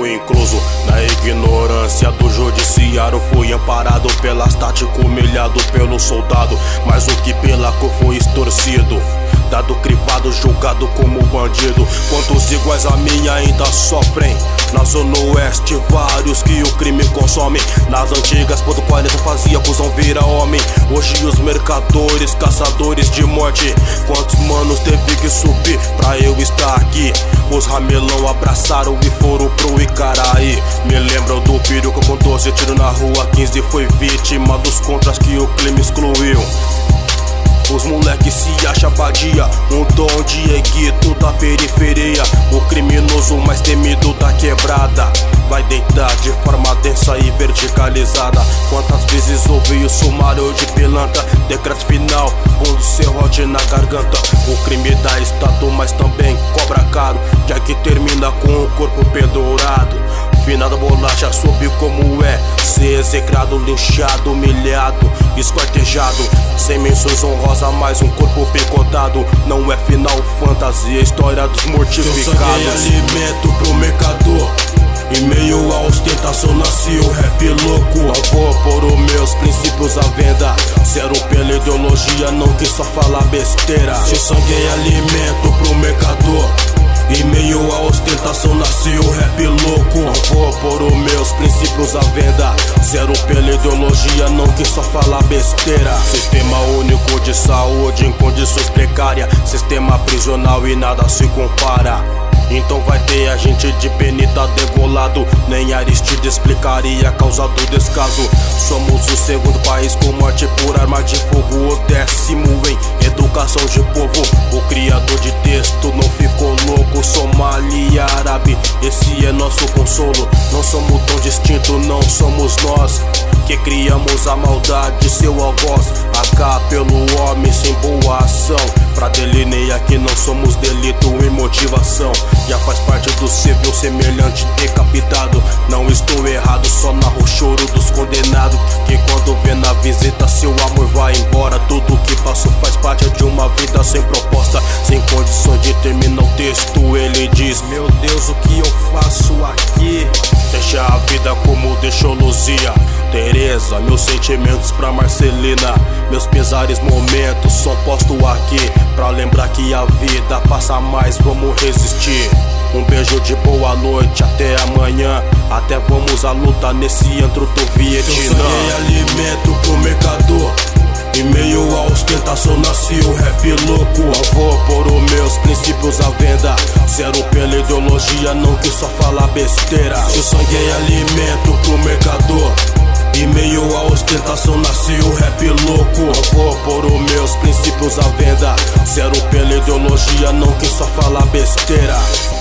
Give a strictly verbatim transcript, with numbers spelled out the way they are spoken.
fui incluso na ignorância do judiciário. Fui amparado pelas táticas, humilhado pelo soldado. Mas o que pela cor foi extorcido, dado crivado, julgado como bandido. Quantos iguais a mim ainda sofrem? Na zona oeste, vários que o crime consome. Nas antigas, ponto quarenta fazia cuzão vira homem. Hoje os mercadores, caçadores de morte. Quantos manos teve que subir pra eu estar aqui? Os ramelão abraçaram e foram pro Icaraí. Me lembram do período com doze tiros na rua, quinze foi vítima dos contras que o crime excluiu. Os moleques se acham vadia, um dom de eguito da periferia. O criminoso mais temido da quebrada vai deitar de forma densa e verticalizada. Quantas vezes ouvi o sumário de pilantra, decreto final, pondo serrote na garganta. O crime dá status, mas também cobra caro, já que termina com o corpo pendurado. Finada bolacha soube como é ser execrado, linchado, humilhado, esquartejado. Sem menções honrosas, mais um corpo picotado. Não é final fantasia, história dos mortificados. Seu sangue é alimento pro mercador. Em meio à ostentação nasceu o rap louco. Eu vou pôr os meus princípios à venda. Zero pela ideologia, não que só falar besteira. Seu sangue é alimento pro mercador. Em meio à ostentação nasceu o rap louco. Não vou pôr os meus princípios à venda. Zero pela ideologia, não que só falar besteira. Sistema único de saúde em condições precárias. Sistema prisional e nada se compara. Então vai ter a gente de penita degolado. Nem Aristide explicaria a causa do descaso. Somos o segundo país com morte por arma de fogo. O décimo em educação de povo. O criador de texto não ficou louco. Somália, árabe, esse é nosso consolo. Não somos tão distintos, não somos nós que criamos a maldade, seu algoz. A cá pelo homem sem boa ação. Pra delinear que não somos delito e motivação. Já faz parte do civil semelhante decapitado. Não estou errado, só narro o choro dos condenados. Que quando vê na visita seu amor vai embora. Tudo que passo faz parte de uma vida sem proposta, sem condições de terminar o texto. Ele diz: meu Deus, o que eu faço aqui? Deixa a vida como deixou Luzia, Tereza, meus sentimentos pra Marcelina. Meus pesares momentos são postos aqui pra lembrar que a vida passa mais, vamos resistir. Um beijo de boa noite, até amanhã. Até vamos à luta nesse antro do Vietnã. Seu sangue é alimento pro mercador. Em meio à ostentação nasceu o rap louco. Eu vou pôr os meus princípios à venda. Zero pela ideologia, não que só falar besteira. Seu sangue é alimento pro mercador. Em meio à ostentação nasceu o rap louco. Eu vou pôr os meus princípios à venda. Zero pela ideologia, não que só falar besteira.